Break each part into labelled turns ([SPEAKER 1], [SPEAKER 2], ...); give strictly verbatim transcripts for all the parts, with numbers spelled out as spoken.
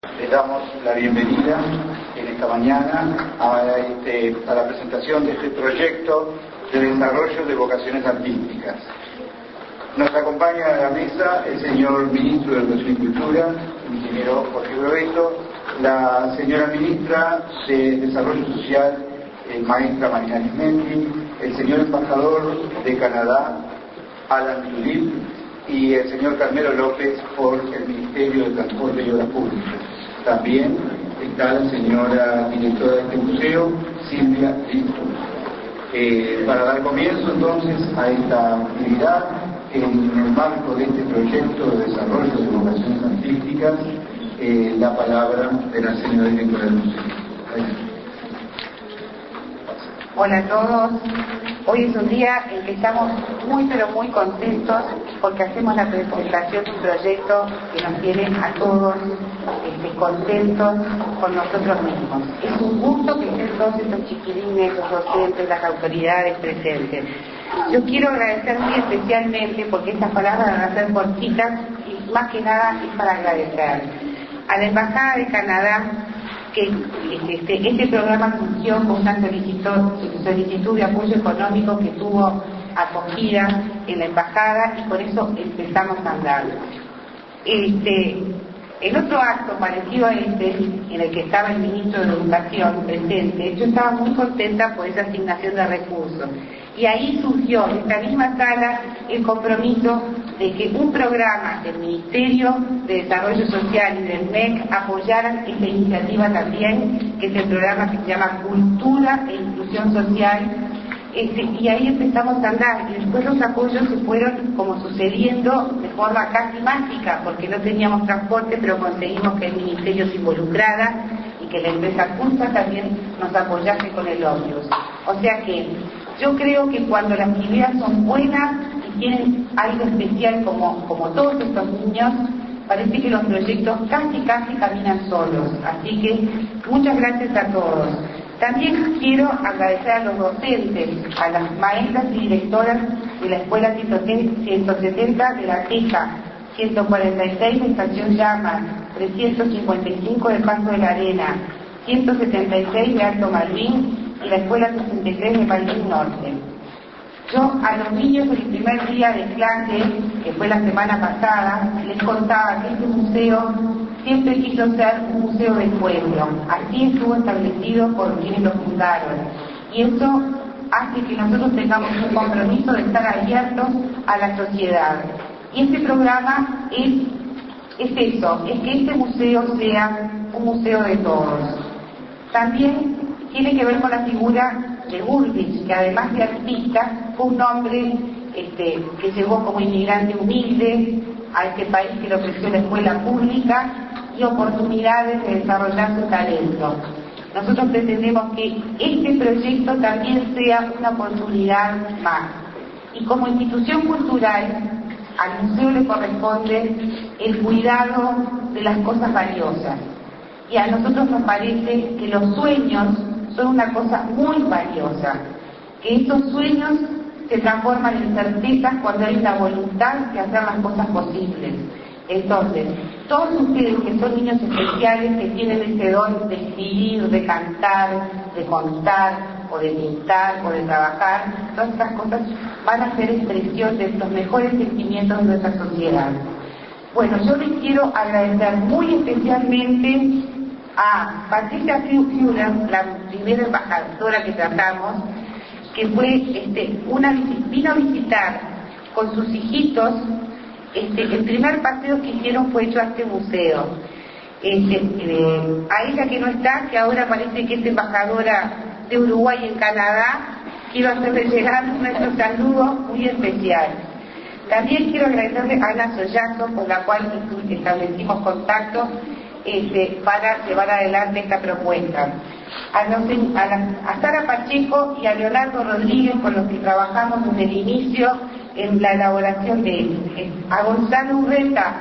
[SPEAKER 1] Les damos la bienvenida en esta mañana a, este, a la presentación de este proyecto de desarrollo de vocaciones artísticas. Nos acompaña a la mesa el señor Ministro de Educación y Cultura, el ingeniero Jorge Brovetto, la señora Ministra de Desarrollo Social, el maestra Marina Arismendi, el señor Embajador de Canadá, Alan Tulip, y el señor Carmelo López por el Ministerio de Transporte y Obras Públicas. También está la señora directora de este museo, Silvia Lito. Eh, para dar comienzo entonces a esta actividad, en el marco de este proyecto de desarrollo de vocaciones artísticas, eh, la palabra de la señora directora del museo. Adelante.
[SPEAKER 2] Hola a todos. Hoy es un día en que estamos muy pero muy contentos porque hacemos la presentación de un proyecto que nos tiene a todos este, contentos con nosotros mismos. Es un gusto que estén todos estos chiquilines, los docentes, las autoridades presentes. Yo quiero agradecer muy especialmente, porque estas palabras van a ser cortitas y más que nada es para agradecer a la Embajada de Canadá, que este, este programa surgió con una solicitud, solicitud de apoyo económico que tuvo acogida en la embajada y por eso empezamos a andar. Este, en otro acto parecido a este, en el que estaba el Ministro de Educación presente, yo estaba muy contenta por esa asignación de recursos. Y ahí surgió, en esta misma sala, el compromiso de que un programa del Ministerio de Desarrollo Social y del M E C apoyaran esta iniciativa también, que es el programa que se llama Cultura e Inclusión Social, este, y ahí empezamos a andar, y después los apoyos se fueron como sucediendo de forma casi mágica, porque no teníamos transporte, pero conseguimos que el Ministerio se involucrara y que la empresa Culpa también nos apoyase con el ómnibus. O sea que yo creo que cuando las ideas son buenas y tienen algo especial como, como todos estos niños, parece que los proyectos casi casi caminan solos. Así que muchas gracias a todos. También quiero agradecer a los docentes, a las maestras y directoras de la Escuela ciento setenta de La Teja, ciento cuarenta y seis de Estación Llamas, trescientos cincuenta y cinco de Paso de la Arena, ciento setenta y seis de Alto Malvin y la Escuela sesenta y tres de Malvin Norte. Yo a los niños del primer día de clase, que fue la semana pasada, les contaba que este museo siempre quiso ser un museo del pueblo. Así estuvo establecido por quienes lo fundaron. Y eso hace que nosotros tengamos un compromiso de estar abiertos a la sociedad. Y este programa es, es eso, es que este museo sea un museo de todos. También tiene que ver con la figura de Burbich, que además de artista, fue un hombre este, que llegó como inmigrante humilde a este país, que le ofreció la escuela pública y oportunidades de desarrollar su talento. Nosotros pretendemos que este proyecto también sea una oportunidad más. Y como institución cultural, al museo le corresponde el cuidado de las cosas valiosas. Y a nosotros nos parece que los sueños son una cosa muy valiosa, que estos sueños se transforman en certezas cuando hay una voluntad de hacer las cosas posibles. Entonces, todos ustedes que son niños especiales, que tienen ese don de escribir, de cantar, de contar, o de pintar, o de trabajar, todas estas cosas van a ser expresión de los mejores sentimientos de nuestra sociedad. Bueno, yo les quiero agradecer muy especialmente a Patricia Führer, la primera embajadora que tratamos, que fue este, una vino a visitar con sus hijitos. Este, el primer paseo que hicieron fue hecho a este museo. Este, eh, a ella que no está, que ahora parece que es embajadora de Uruguay en Canadá, quiero hacerle llegar nuestro saludo muy especial. También quiero agradecerle a Ana Sollazo, con la cual establecimos contacto este, para llevar adelante esta propuesta. A, los, a, la, a Sara Pacheco y a Leonardo Rodríguez, con los que trabajamos desde el inicio en la elaboración de él. A Gonzalo Urreta,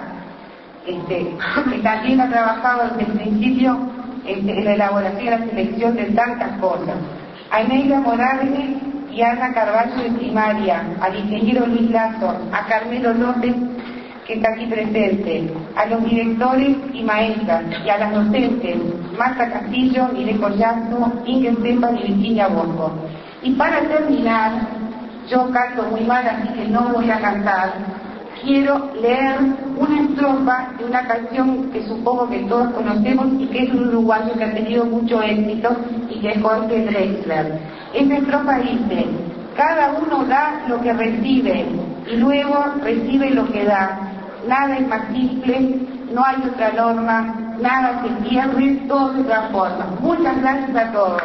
[SPEAKER 2] este, que también ha trabajado desde el principio este, en la elaboración y la selección de tantas cosas. A Neila Morales y a Ana Carvalho de Primaria, al ingeniero Luis Lazo, a Carmelo López que está aquí presente, a los directores y maestras y a las docentes Marta Castillo, Mire Collazo, Inge Esteban y Virginia Bosco. Y para terminar, yo canto muy mal, así que no voy a cantar. Quiero leer una estrofa de una canción que supongo que todos conocemos y que es un uruguayo que ha tenido mucho éxito y que es Jorge Drexler. Esta estrofa dice: cada uno da lo que recibe y luego recibe lo que da. Nada es más simple, no hay otra norma, nada se pierde, todo se transforma. Muchas gracias a todos.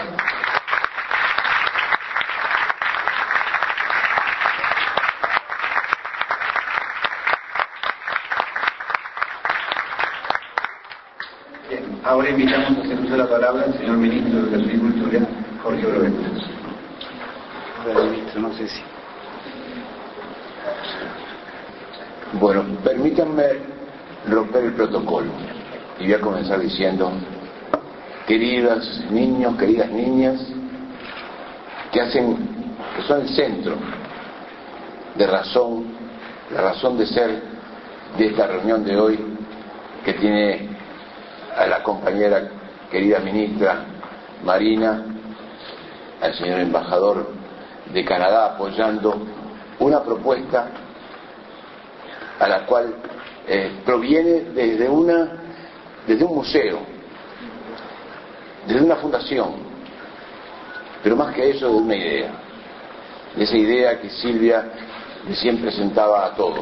[SPEAKER 1] Bien, ahora invitamos a hacer uso de la palabra al señor Ministro de Educación y Cultura, Jorge Broveto.
[SPEAKER 3] Hola, ministro, no sé si...
[SPEAKER 4] Bueno, permítanme romper el protocolo y voy a comenzar diciendo: queridas niños, queridas niñas, que hacen, que son el centro de razón, la razón de ser de esta reunión de hoy, que tiene a la compañera querida ministra Marina, al señor embajador de Canadá apoyando una propuesta a la cual eh, proviene desde una desde un museo, desde una fundación, pero más que eso, de una idea, de esa idea que Silvia recién presentaba a todos,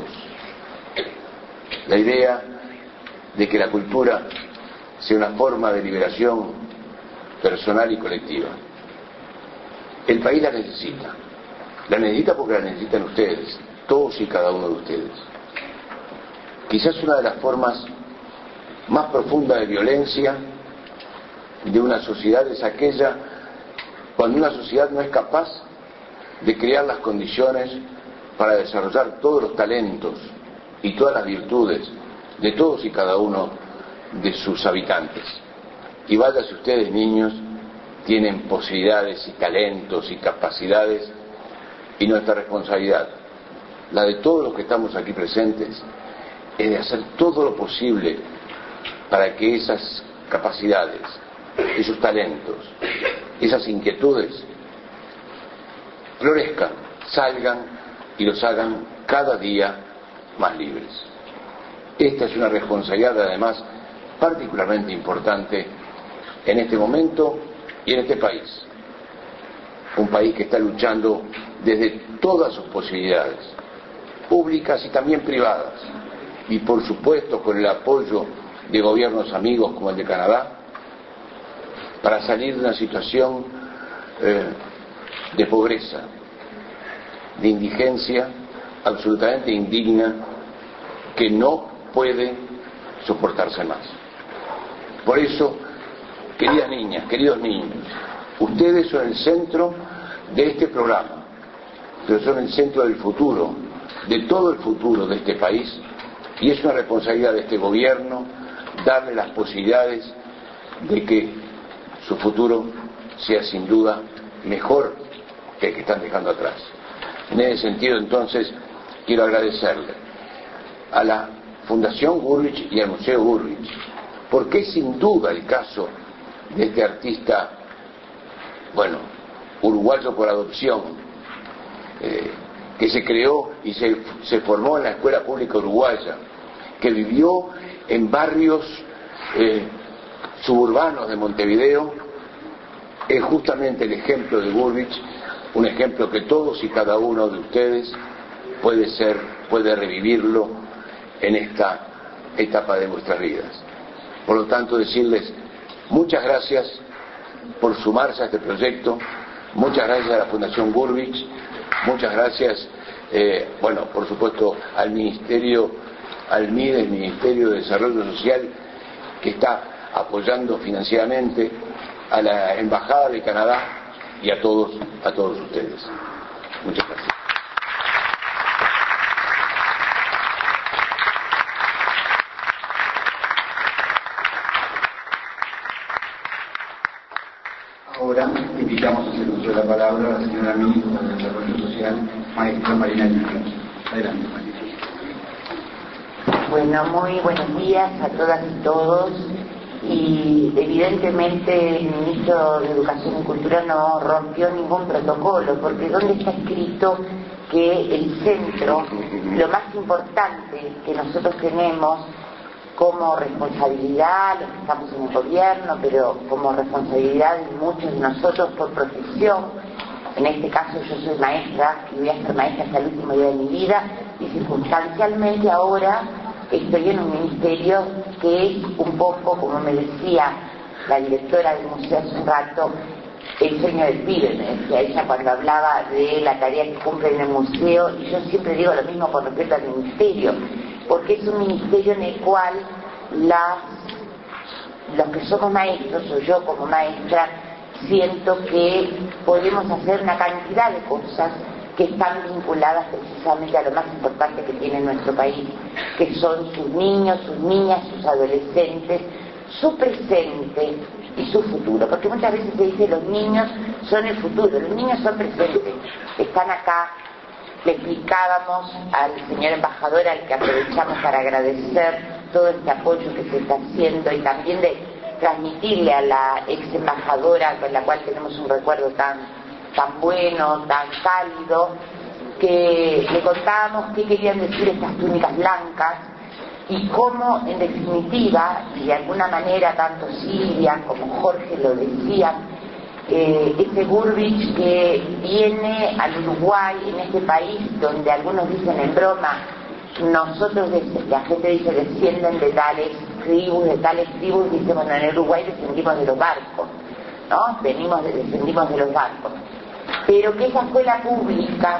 [SPEAKER 4] la idea de que la cultura sea una forma de liberación personal y colectiva. El país la necesita, la necesita porque la necesitan ustedes, todos y cada uno de ustedes. Quizás una de las formas más profundas de violencia de una sociedad es aquella cuando una sociedad no es capaz de crear las condiciones para desarrollar todos los talentos y todas las virtudes de todos y cada uno de sus habitantes. Y vaya si ustedes, niños, tienen posibilidades y talentos y capacidades, y nuestra responsabilidad, la de todos los que estamos aquí presentes, es de hacer todo lo posible para que esas capacidades, esos talentos, esas inquietudes florezcan, salgan y los hagan cada día más libres. Esta es una responsabilidad, además, particularmente importante en este momento y en este país. Un país que está luchando desde todas sus posibilidades, públicas y también privadas, y por supuesto con el apoyo de gobiernos amigos como el de Canadá, para salir de una situación eh, de pobreza, de indigencia absolutamente indigna, que no puede soportarse más. Por eso, queridas niñas, queridos niños, ustedes son el centro de este programa, pero son el centro del futuro, de todo el futuro de este país, y es una responsabilidad de este gobierno darle las posibilidades de que su futuro sea sin duda mejor que el que están dejando atrás. En ese sentido, entonces, quiero agradecerle a la Fundación Gurvich y al Museo Gurvich, porque es sin duda el caso de este artista, bueno, uruguayo por adopción, eh, que se creó y se, se formó en la Escuela Pública Uruguaya, que vivió en barrios eh, suburbanos de Montevideo, es justamente el ejemplo de Gurvich, un ejemplo que todos y cada uno de ustedes puede ser, puede revivirlo en esta etapa de vuestras vidas. Por lo tanto, decirles muchas gracias por sumarse a este proyecto, muchas gracias a la Fundación Gurvich, muchas gracias, eh, bueno, por supuesto, al Ministerio, al M I D E, el Ministerio de Desarrollo Social, que está apoyando financieramente, a la Embajada de Canadá y a todos, a todos ustedes. Muchas gracias.
[SPEAKER 1] Ahora invitamos a hacer uso de la palabra a la señora Ministra de Desarrollo Social, maestra Marina Lluvia. Adelante, Marina.
[SPEAKER 5] Bueno, muy buenos días a todas y todos. Y evidentemente el ministro de Educación y Cultura no rompió ningún protocolo, porque ¿dónde está escrito que el centro, lo más importante que nosotros tenemos como responsabilidad, los que estamos en el gobierno, pero como responsabilidad de muchos de nosotros por profesión, en este caso yo soy maestra y voy a ser maestra hasta el último día de mi vida, y circunstancialmente ahora estoy en un ministerio que es un poco, como me decía la directora del museo hace un rato, el sueño del pibe, me decía ella cuando hablaba de la tarea que cumple en el museo, y yo siempre digo lo mismo con respecto al ministerio, porque es un ministerio en el cual las, los que somos maestros, o yo como maestra, siento que podemos hacer una cantidad de cosas que están vinculadas precisamente a lo más importante que tiene nuestro país, que son sus niños, sus niñas, sus adolescentes, su presente y su futuro, porque muchas veces se dice los niños son el futuro, los niños son presentes, están acá. Le explicábamos al señor embajador, al que aprovechamos para agradecer todo este apoyo que se está haciendo y también de transmitirle a la ex embajadora con la cual tenemos un recuerdo tan, tan bueno, tan cálido, que le contábamos qué querían decir estas túnicas blancas y cómo en definitiva, y de alguna manera tanto Silvia como Jorge lo decían, Eh, este Burbich que viene al Uruguay, en este país donde algunos dicen en broma, nosotros, la gente dice descienden de tales tribus, de tales tribus, dice bueno, en el Uruguay descendimos de los barcos, ¿no? Venimos de, descendimos de los barcos. Pero que esa escuela pública,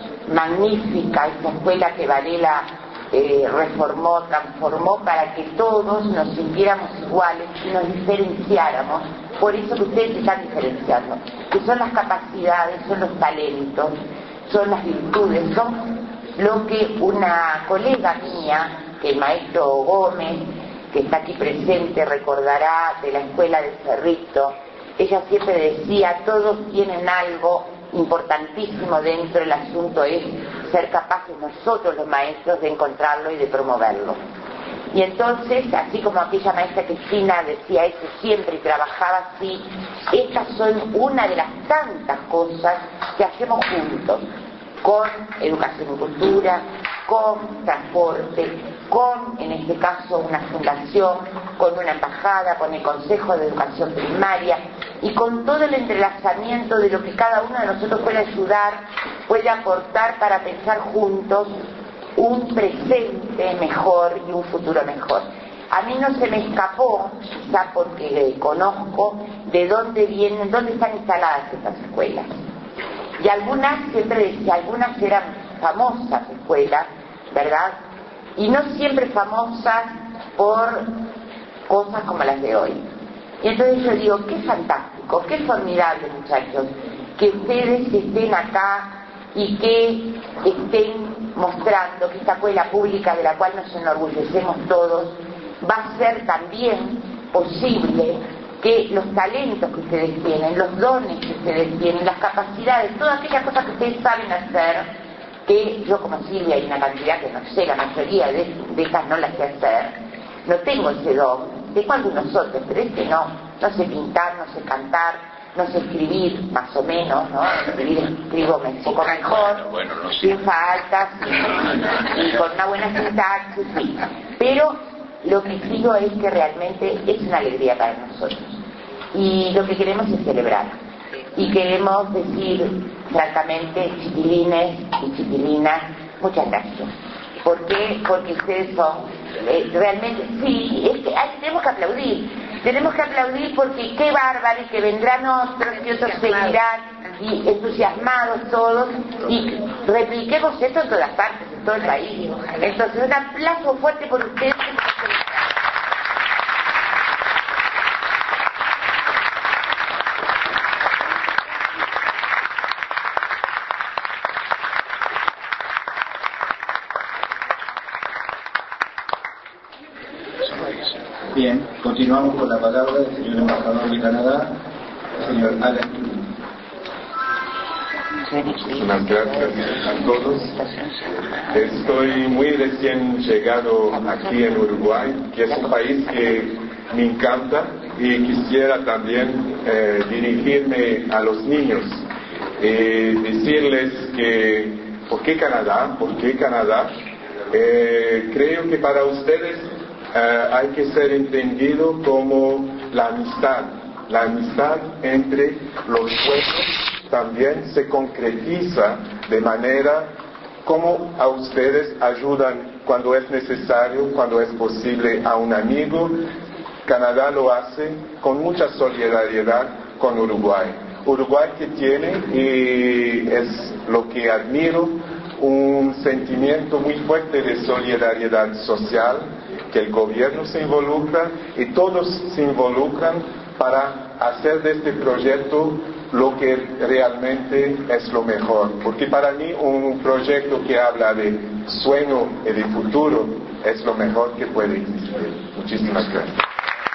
[SPEAKER 5] magnífica, esa escuela que Varela eh, reformó, transformó para que todos nos sintiéramos iguales y nos diferenciáramos, por eso que ustedes están diferenciando, que son las capacidades, son los talentos, son las virtudes, son lo que una colega mía, que el maestro Gómez, que está aquí presente, recordará de la escuela de Cerrito, ella siempre decía, todos tienen algo importantísimo dentro, el asunto es ser capaces nosotros los maestros de encontrarlo y de promoverlo. Y entonces, así como aquella maestra Cristina decía eso siempre y trabajaba así, estas son una de las tantas cosas que hacemos juntos, con educación y cultura, con transporte, con, en este caso, una fundación, con una embajada, con el Consejo de Educación Primaria y con todo el entrelazamiento de lo que cada uno de nosotros puede ayudar, puede aportar para pensar juntos un presente mejor y un futuro mejor. A mí no se me escapó, quizá porque conozco de dónde vienen, dónde están instaladas estas escuelas. Y algunas, siempre decía, algunas eran famosas escuelas, ¿verdad? Y no siempre famosas por cosas como las de hoy. Y entonces yo digo, qué fantástico, qué formidable, muchachos, que ustedes estén acá y que estén mostrando que esta escuela pública de la cual nos enorgullecemos todos va a ser también posible que los talentos que ustedes tienen, los dones que ustedes tienen, las capacidades, todas aquellas cosas que ustedes saben hacer, que yo como Silvia hay una cantidad que no sé, la mayoría de, de estas no las sé hacer, no tengo ese don, de cuál de nosotros, pero es que no, no sé pintar, no sé cantar, no sé escribir, más o menos, ¿no? Escribir, escribo un poco mejor,
[SPEAKER 4] bueno, no sé.
[SPEAKER 5] sin faltas, y con una buena sintaxis, sí. Pero lo que digo es que realmente es una alegría para nosotros. Y lo que queremos es celebrar. Y queremos decir, francamente, chiquilines y chiquilinas, muchas gracias. ¿Por qué? Porque ustedes son, eh, realmente, sí, es que ay, tenemos que aplaudir. Tenemos que aplaudir porque qué bárbaro, y que vendrán otros y otros seguirán, y entusiasmados todos, y repliquemos esto en todas partes, en todo el país. Entonces, un aplauso fuerte por ustedes.
[SPEAKER 1] Bien, continuamos con la palabra del señor embajador de Canadá, el señor Alan.
[SPEAKER 6] Muchísimas gracias a todos. Estoy muy recién llegado aquí en Uruguay, que es un país que me encanta, y quisiera también eh, dirigirme a los niños y decirles que ¿por qué Canadá? ¿Por qué Canadá? Eh, creo que para ustedes eh, hay que ser entendido como la amistad, la amistad entre los pueblos también se concretiza de manera como a ustedes ayudan cuando es necesario, cuando es posible a un amigo. Canadá lo hace con mucha solidaridad con Uruguay. Uruguay que tiene, y es lo que admiro, un sentimiento muy fuerte de solidaridad social, que el gobierno se involucra y todos se involucran para hacer de este proyecto lo que realmente es lo mejor. Porque para mí un proyecto que habla de sueño y de futuro es lo mejor que puede existir. Muchísimas gracias.